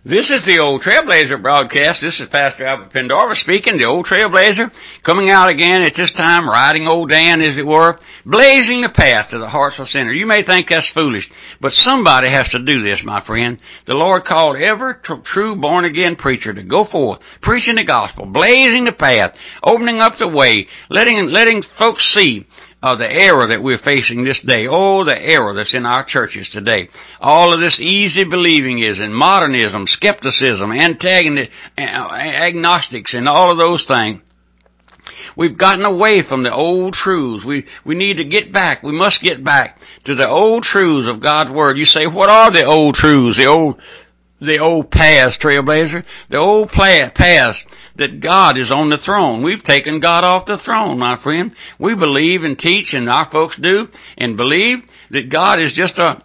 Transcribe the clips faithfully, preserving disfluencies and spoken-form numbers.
This is the Old Trailblazer broadcast. This is Pastor Albert Pendarvis speaking, the Old Trailblazer, coming out again at this time, riding old Dan, as it were, blazing the path to the hearts of sinners. You may think that's foolish, but somebody has to do this, my friend. The Lord called every tr- true born-again preacher to go forth, preaching the gospel, blazing the path, opening up the way, letting, letting folks see Uh, the error that we're facing this day. Oh, the error that's in our churches today. All of this easy believing is in modernism, skepticism, antagoni- agnostics, and all of those things. We've gotten away from the old truths. We, we need to get back. We must get back to the old truths of God's Word. You say, what are the old truths? The old, the old paths, Trailblazer? The old paths that God is on the throne. We've taken God off the throne, my friend. We believe and teach, and our folks do, and believe that God is just a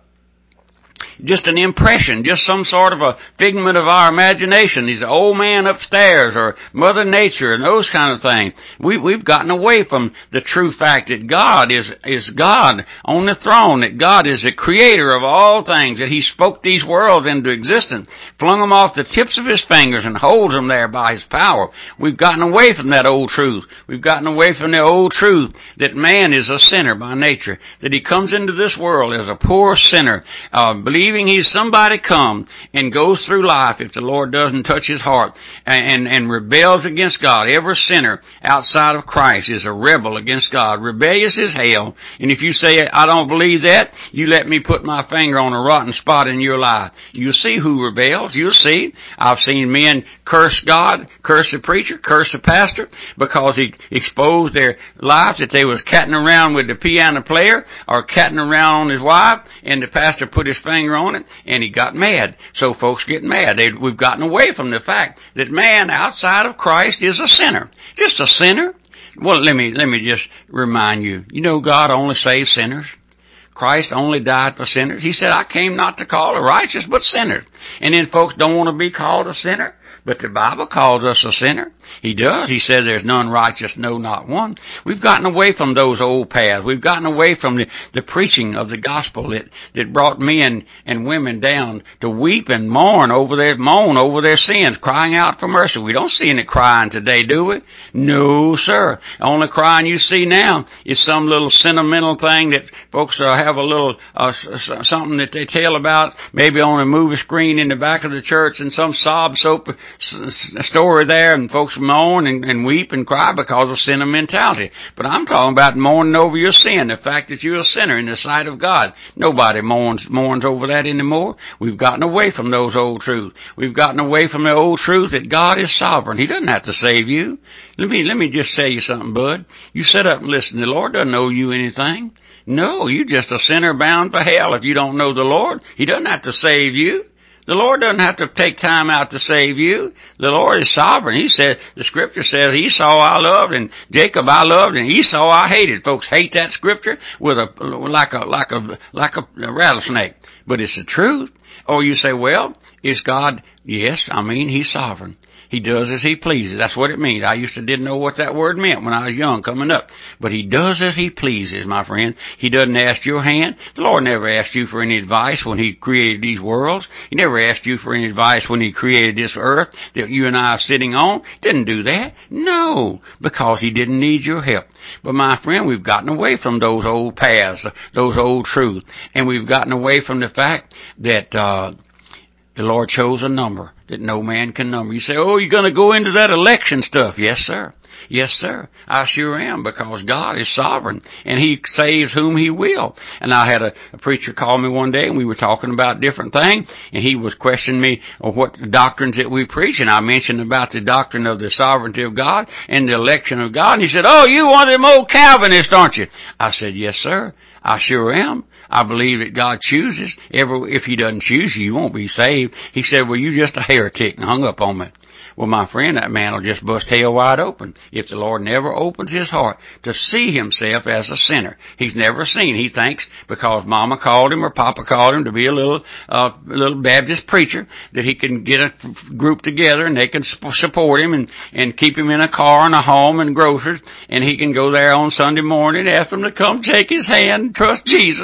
just an impression, just some sort of a figment of our imagination. He's an old man upstairs, or Mother Nature, and those kind of things. We, we've gotten away from the true fact that God is, is God on the throne, that God is the creator of all things, that He spoke these worlds into existence, flung them off the tips of His fingers, and holds them there by His power. We've gotten away from that old truth. We've gotten away from the old truth that man is a sinner by nature, that he comes into this world as a poor sinner, uh, believing he's somebody come and goes through life if the Lord doesn't touch his heart and, and, and rebels against God. Every sinner outside of Christ is a rebel against God. Rebellious as hell. And if you say, I don't believe that, you let me put my finger on a rotten spot in your life. You'll see who rebels. You'll see. I've seen men curse God, curse the preacher, curse the pastor because he exposed their lives that they was catting around with the piano player or catting around on his wife, and the pastor put his finger on it, and he got mad. So folks get mad. They, we've gotten away from the fact that man outside of Christ is a sinner. Just a sinner. Well, let me, let me just remind you, you know God only saves sinners. Christ only died for sinners. He said, I came not to call the righteous, but sinners. And then folks don't want to be called a sinner, but the Bible calls us a sinner. He does. He says there's none righteous, no, not one. We've gotten away from those old paths. We've gotten away from the, the preaching of the gospel that, that brought men and women down to weep and mourn over their, moan over their sins, crying out for mercy. We don't see any crying today, do we? No, sir. The only crying you see now is some little sentimental thing that folks uh, have a little, uh, something that they tell about, maybe on a movie screen in the back of the church, and some sob soap story there, and folks moan and, and weep and cry because of sentimentality. But I'm talking about mourning over your sin, the fact that you're a sinner in the sight of God. Nobody mourns, mourns over that anymore. We've gotten away from those old truths. We've gotten away from the old truth that God is sovereign. He doesn't have to save you. Let me, let me just tell you something, bud. You sit up and listen. The Lord doesn't owe you anything. No, you're just a sinner bound for hell if you don't know the Lord. He doesn't have to save you. The Lord doesn't have to take time out to save you. The Lord is sovereign. He said, the scripture says, Esau I loved and Jacob I loved and Esau I hated. Folks hate that scripture with a, like a, like a, like a rattlesnake. But it's the truth. Or you say, well, is God? Yes, I mean, He's sovereign. He does as He pleases. That's what it means. I used to didn't know what that word meant when I was young coming up. But He does as He pleases, my friend. He doesn't ask your hand. The Lord never asked you for any advice when He created these worlds. He never asked you for any advice when He created this earth that you and I are sitting on. He didn't do that. No, because He didn't need your help. But my friend, we've gotten away from those old paths, those old truths. And we've gotten away from the fact that, uh, the Lord chose a number that no man can number. You say, oh, you're going to go into that election stuff. Yes, sir. Yes, sir. I sure am, because God is sovereign and He saves whom He will. And I had a, a preacher call me one day and we were talking about different things, and he was questioning me on what the doctrines that we preach, and I mentioned about the doctrine of the sovereignty of God and the election of God. And he said, oh, you one of them old Calvinists, aren't you? I said, yes, sir. I sure am. I believe that God chooses. Every, if He doesn't choose you, you won't be saved. He said, well, you're just a heretic, and hung up on me. Well, my friend, that man will just bust hell wide open if the Lord never opens his heart to see himself as a sinner. He's never seen. He thinks because Mama called him or Papa called him to be a little, uh, little Baptist preacher that he can get a group together and they can support him and, and keep him in a car and a home and groceries, and he can go there on Sunday morning and ask them to come take his hand and trust Jesus.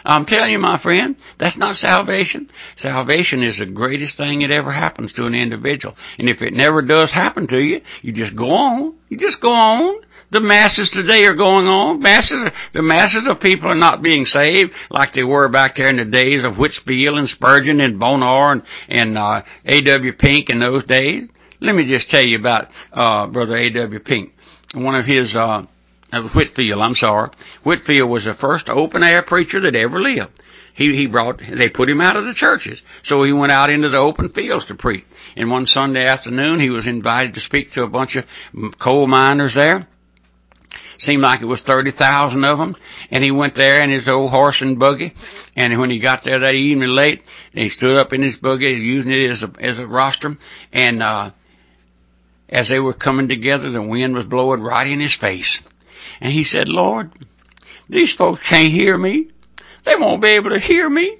I'm telling you, my friend, that's not salvation. Salvation is the greatest thing that ever happens to an individual. And if it never does happen to you, you just go on. You just go on. The masses today are going on. Masses, are, the masses of people are not being saved like they were back there in the days of Whitfield and Spurgeon and Bonar and, and uh, A W Pink in those days. Let me just tell you about uh, Brother A W Pink. One of his, uh, Whitfield, I'm sorry. Whitfield was the first open-air preacher that ever lived. He, he brought, they put him out of the churches. So he went out into the open fields to preach. And one Sunday afternoon, he was invited to speak to a bunch of coal miners there. Seemed like it was thirty thousand of them. And he went there in his old horse and buggy. And when he got there that evening late, he stood up in his buggy, using it as a, as a rostrum. And, uh, as they were coming together, the wind was blowing right in his face. And he said, Lord, these folks can't hear me. They won't be able to hear me.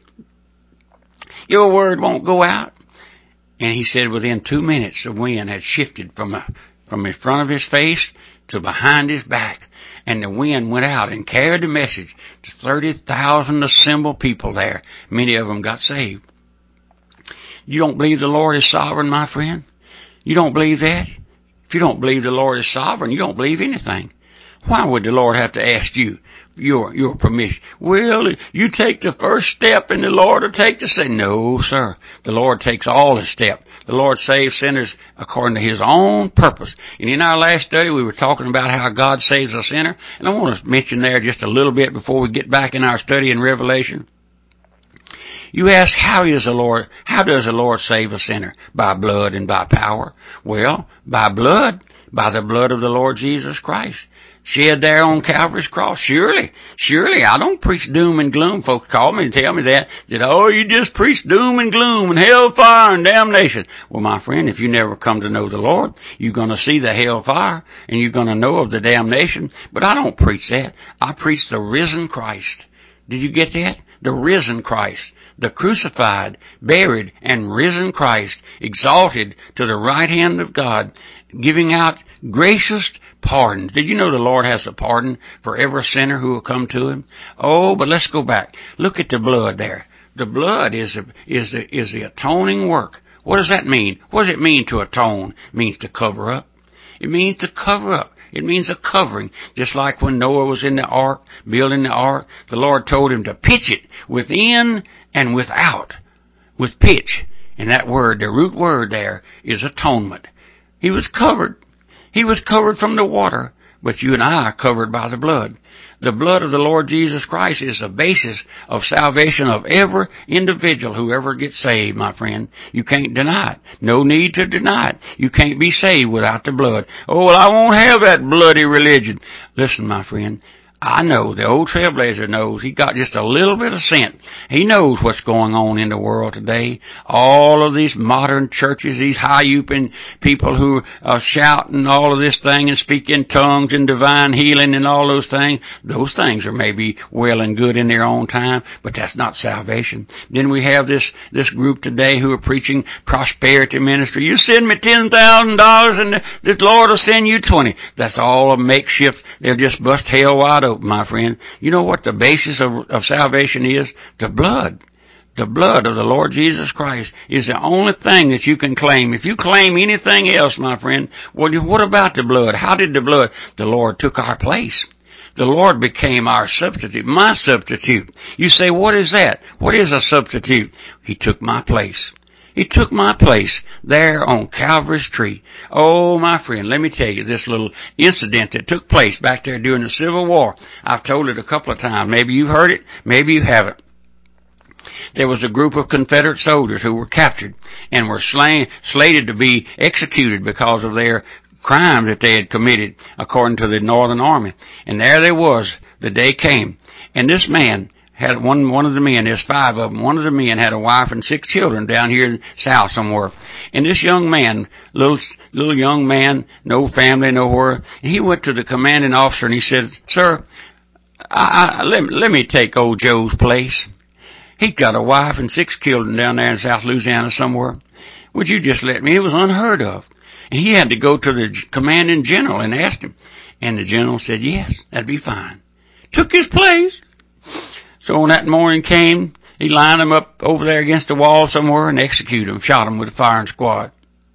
Your word won't go out. And he said within two minutes, the wind had shifted from, a, from in front of his face to behind his back. And the wind went out and carried the message to thirty thousand assembled people there. Many of them got saved. You don't believe the Lord is sovereign, my friend? You don't believe that? If you don't believe the Lord is sovereign, you don't believe anything. Why would the Lord have to ask you your your permission? Well, you take the first step and the Lord will take the second. No, sir. The Lord takes all the steps. The Lord saves sinners according to His own purpose. And in our last study, we were talking about how God saves a sinner. And I want to mention there just a little bit before we get back in our study in Revelation. You ask, how is the Lord, how does the Lord save a sinner? By blood and by power. Well, by blood, by the blood of the Lord Jesus Christ. Shed there on Calvary's cross. Surely, surely, I don't preach doom and gloom. Folks call me and tell me that, that, oh, you just preach doom and gloom and hellfire and damnation. Well, my friend, if you never come to know the Lord, you're going to see the hellfire and you're going to know of the damnation. But I don't preach that. I preach the risen Christ. Did you get that? The risen Christ. The crucified, buried, and risen Christ, exalted to the right hand of God, giving out gracious pardons. Did you know the Lord has a pardon for every sinner who will come to Him? Oh, but let's go back. Look at the blood there. The blood is the, is the, is the atoning work. What does that mean? What does it mean to atone? It means to cover up. It means to cover up. It means a covering. Just like when Noah was in the ark, building the ark, the Lord told him to pitch it within and without, with pitch. And that word, the root word there, is atonement. He was covered. He was covered from the water, but you and I are covered by the blood. The blood of the Lord Jesus Christ is the basis of salvation of every individual who ever gets saved, my friend. You can't deny it. No need to deny it. You can't be saved without the blood. Oh, well, I won't have that bloody religion. Listen, my friend. I know, the old trailblazer knows. He got just a little bit of sense. He knows what's going on in the world today. All of these modern churches, these high-uping people who are shouting all of this thing and speak in tongues and divine healing and all those things, those things are maybe well and good in their own time, but that's not salvation. Then we have this, this group today who are preaching prosperity ministry. You send me ten thousand dollars and the Lord will send you twenty. That's all a makeshift. They'll just bust hell wide open. My friend, you know what the basis of, of salvation is? The blood. The blood of the Lord Jesus Christ is the only thing that you can claim. If you claim anything else, my friend, well, what about the blood? How did the blood? The Lord took our place. The Lord became our substitute, my substitute. You say, what is that? What is a substitute? He took my place. He took my place there on Calvary's tree. Oh, my friend, let me tell you this little incident that took place back there during the Civil War. I've told it a couple of times. Maybe you've heard it. Maybe you haven't. There was a group of Confederate soldiers who were captured and were slain, slated to be executed because of their crimes that they had committed according to the Northern Army. And there they was. The day came. And this man had one, one of the men, there's five of them, one of the men had a wife and six children down here in the South somewhere. And this young man, little, little young man, no family, nowhere, and he went to the commanding officer and he said, sir, I, I, let, let me take old Joe's place. He's got a wife and six children down there in South Louisiana somewhere. Would you just let me? It was unheard of. And he had to go to the commanding general and ask him. And the general said, yes, that'd be fine. Took his place. So when that morning came, he lined them up over there against the wall somewhere and executed them, shot them with a firing squad.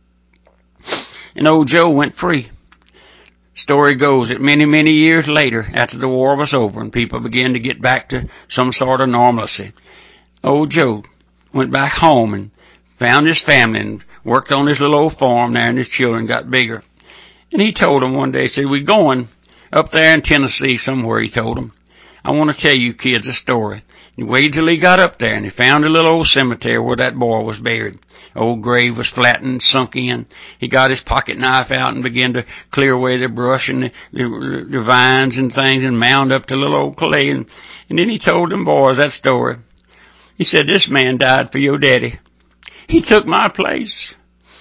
And old Joe went free. Story goes that many, many years later, after the war was over and people began to get back to some sort of normalcy, old Joe went back home and found his family and worked on his little old farm there, and his children got bigger. And he told them one day, he said, we're going up there in Tennessee somewhere, he told them. I want to tell you kids a story. He waited till he got up there and he found a little old cemetery where that boy was buried. Old grave was flattened, sunk in. He got his pocket knife out and began to clear away the brush and the, the, the vines and things and mound up the little old clay. And, and then he told them boys that story. He said, this man died for your daddy. He took my place.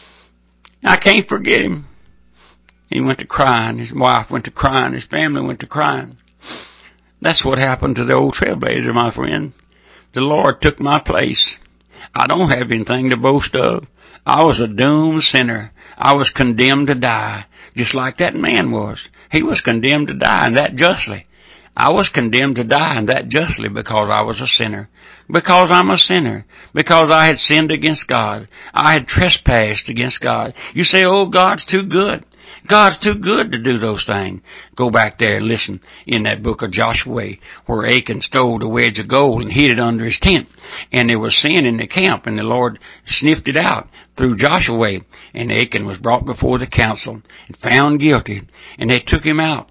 I can't forget him. He went to crying. His wife went to crying. His family went to crying. That's what happened to the old trailblazer, my friend. The Lord took my place. I don't have anything to boast of. I was a doomed sinner. I was condemned to die, just like that man was. He was condemned to die, and that justly. I was condemned to die, and that justly, because I was a sinner. Because I'm a sinner. Because I had sinned against God. I had trespassed against God. You say, oh, God's too good. God's too good to do those things. Go back there and listen in that book of Joshua where Achan stole the wedge of gold and hid it under his tent. And there was sin in the camp, and the Lord sniffed it out through Joshua. And Achan was brought before the council and found guilty. And they took him out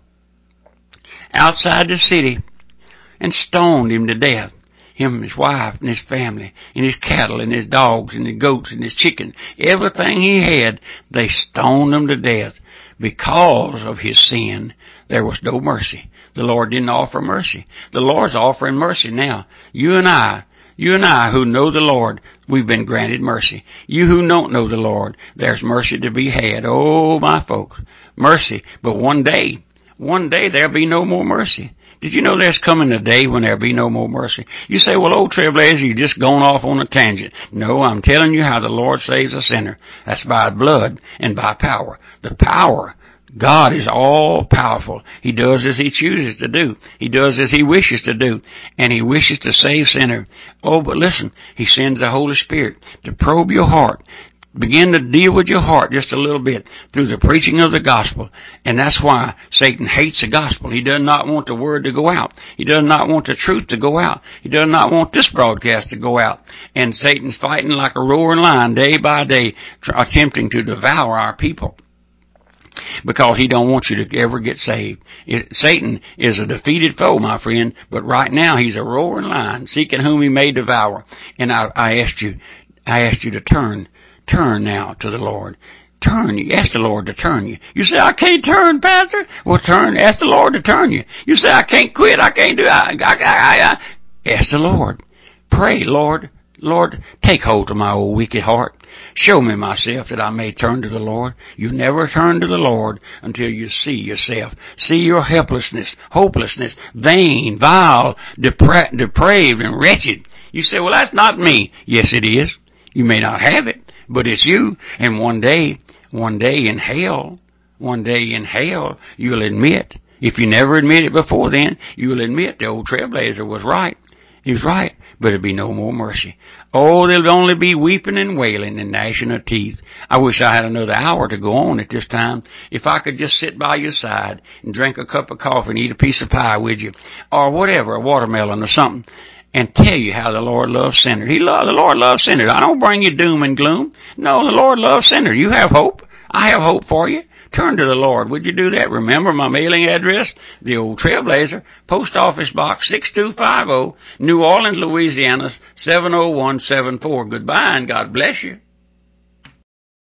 outside the city and stoned him to death. Him and his wife and his family and his cattle and his dogs and his goats and his chickens. Everything he had, they stoned him to death. Because of his sin, there was no mercy. The Lord didn't offer mercy. The Lord's offering mercy now. You and I, you and I who know the Lord, we've been granted mercy. You who don't know the Lord, there's mercy to be had. Oh, my folks, mercy. But one day, one day there'll be no more mercy. Did you know there's coming a day when there'll be no more mercy? You say, well, old Trailblazer, you're just going off on a tangent. No, I'm telling you how the Lord saves a sinner. That's by blood and by power. The power. God is all powerful. He does as He chooses to do. He does as He wishes to do. And He wishes to save sinner. Oh, but listen, He sends the Holy Spirit to probe your heart. Begin to deal with your heart just a little bit through the preaching of the gospel. And that's why Satan hates the gospel. He does not want the word to go out. He does not want the truth to go out. He does not want this broadcast to go out. And Satan's fighting like a roaring lion day by day, attempting to devour our people. Because he don't want you to ever get saved. It, Satan is a defeated foe, my friend, but right now he's a roaring lion, seeking whom he may devour. And I, I asked you, I asked you to turn. Turn now to the Lord. Turn. You ask the Lord to turn you. You say, I can't turn, Pastor. Well, turn. Ask the Lord to turn you. You say, I can't quit. I can't do it. I, I, I, I. Ask the Lord. Pray, Lord. Lord, take hold of my old wicked heart. Show me myself that I may turn to the Lord. You never turn to the Lord until you see yourself. See your helplessness, hopelessness, vain, vile, depra- depraved, and wretched. You say, well, that's not me. Yes, it is. You may not have it. But it's you, and one day, one day in hell, one day in hell, you'll admit, if you never admitted before then, you'll admit the old Trailblazer was right. He was right, but there'll be no more mercy. Oh, there'll only be weeping and wailing and gnashing of teeth. I wish I had another hour to go on at this time. If I could just sit by your side and drink a cup of coffee and eat a piece of pie with you, or whatever, a watermelon or something, and tell you how the Lord loves sinners. He love, the Lord loves sinners. I don't bring you doom and gloom. No, the Lord loves sinners. You have hope. I have hope for you. Turn to the Lord. Would you do that? Remember my mailing address? The Old Trailblazer, Post Office Box six two five zero, New Orleans, Louisiana, seven oh one seven four. Goodbye and God bless you.